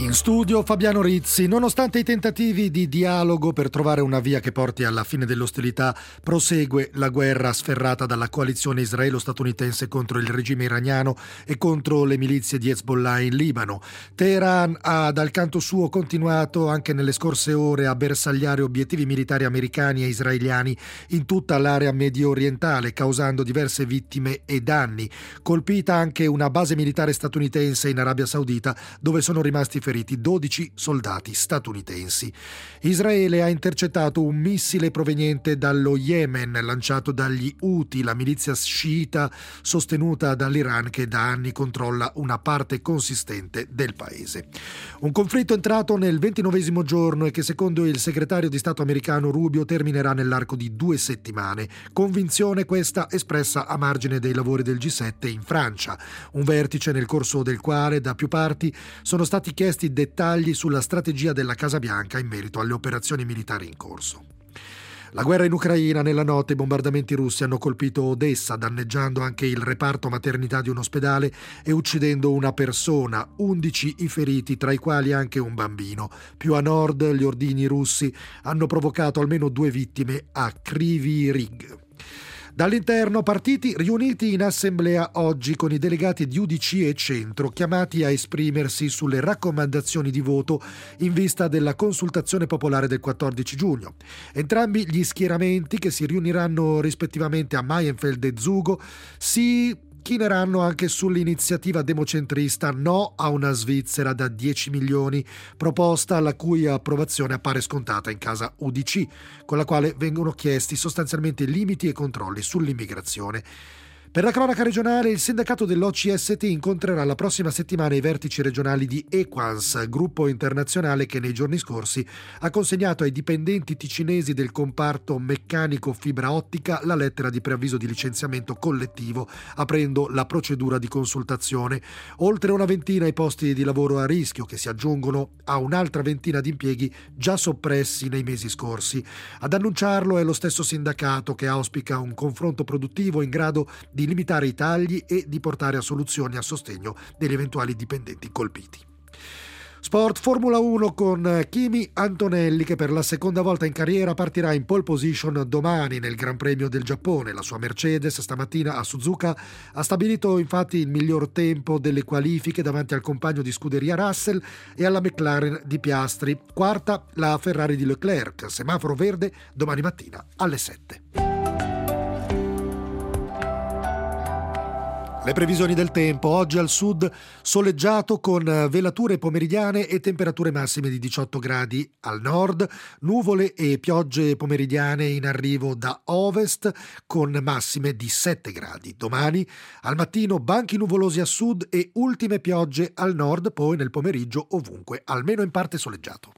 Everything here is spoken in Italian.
In studio Fabiano Rizzi. Nonostante i tentativi di dialogo per trovare una via che porti alla fine delle ostilità, prosegue la guerra sferrata dalla coalizione israelo-statunitense contro il regime iraniano e contro le milizie di Hezbollah in Libano. Teheran ha dal canto suo continuato anche nelle scorse ore a bersagliare obiettivi militari americani e israeliani in tutta l'area medio orientale, causando diverse vittime e danni. Colpita anche una base militare statunitense in Arabia Saudita, dove sono rimasti feriti 12 soldati statunitensi. Israele ha intercettato un missile proveniente dallo Yemen lanciato dagli Houthi, la milizia sciita sostenuta dall'Iran che da anni controlla una parte consistente del paese. Un conflitto entrato nel 29° giorno e che secondo il segretario di Stato americano Rubio terminerà nell'arco di 2 settimane. Convinzione questa espressa a margine dei lavori del G7 in Francia, un vertice nel corso del quale da più parti sono stati chiesti dettagli sulla strategia della Casa Bianca in merito alle operazioni militari in corso. La guerra in Ucraina. Nella notte i bombardamenti russi hanno colpito Odessa, danneggiando anche il reparto maternità di un ospedale e uccidendo una persona, 11 i feriti, tra i quali anche un bambino. Più a nord gli ordigni russi hanno provocato almeno 2 vittime a Kryvyi Rih. Dall'interno, partiti riuniti in assemblea oggi con i delegati di UDC e Centro, chiamati a esprimersi sulle raccomandazioni di voto in vista della consultazione popolare del 14 giugno. Entrambi gli schieramenti, che si riuniranno rispettivamente a Maienfeld e Zugo, si chineranno anche sull'iniziativa democentrista No a una Svizzera da 10 milioni, proposta la cui approvazione appare scontata in casa UDC, con la quale vengono chiesti sostanzialmente limiti e controlli sull'immigrazione. Per la cronaca regionale, il sindacato dell'OCST incontrerà la prossima settimana i vertici regionali di Equans, gruppo internazionale che nei giorni scorsi ha consegnato ai dipendenti ticinesi del comparto meccanico fibra ottica la lettera di preavviso di licenziamento collettivo, aprendo la procedura di consultazione. Oltre una ventina i posti di lavoro a rischio, che si aggiungono a un'altra ventina di impieghi già soppressi nei mesi scorsi. Ad annunciarlo è lo stesso sindacato, che auspica un confronto produttivo in grado di limitare i tagli e di portare a soluzioni a sostegno degli eventuali dipendenti colpiti. Sport Formula 1 con Kimi Antonelli, che per la seconda volta in carriera partirà in pole position domani nel Gran Premio del Giappone. La sua Mercedes stamattina a Suzuka ha stabilito infatti il miglior tempo delle qualifiche davanti al compagno di scuderia Russell e alla McLaren di Piastri. Quarta la Ferrari di Leclerc, semaforo verde domani mattina alle 7. Le previsioni del tempo. Oggi al sud soleggiato con velature pomeridiane e temperature massime di 18 gradi. Al nord nuvole e piogge pomeridiane in arrivo da ovest con massime di 7 gradi. Domani al mattino banchi nuvolosi a sud e ultime piogge al nord, poi nel pomeriggio ovunque, almeno in parte soleggiato.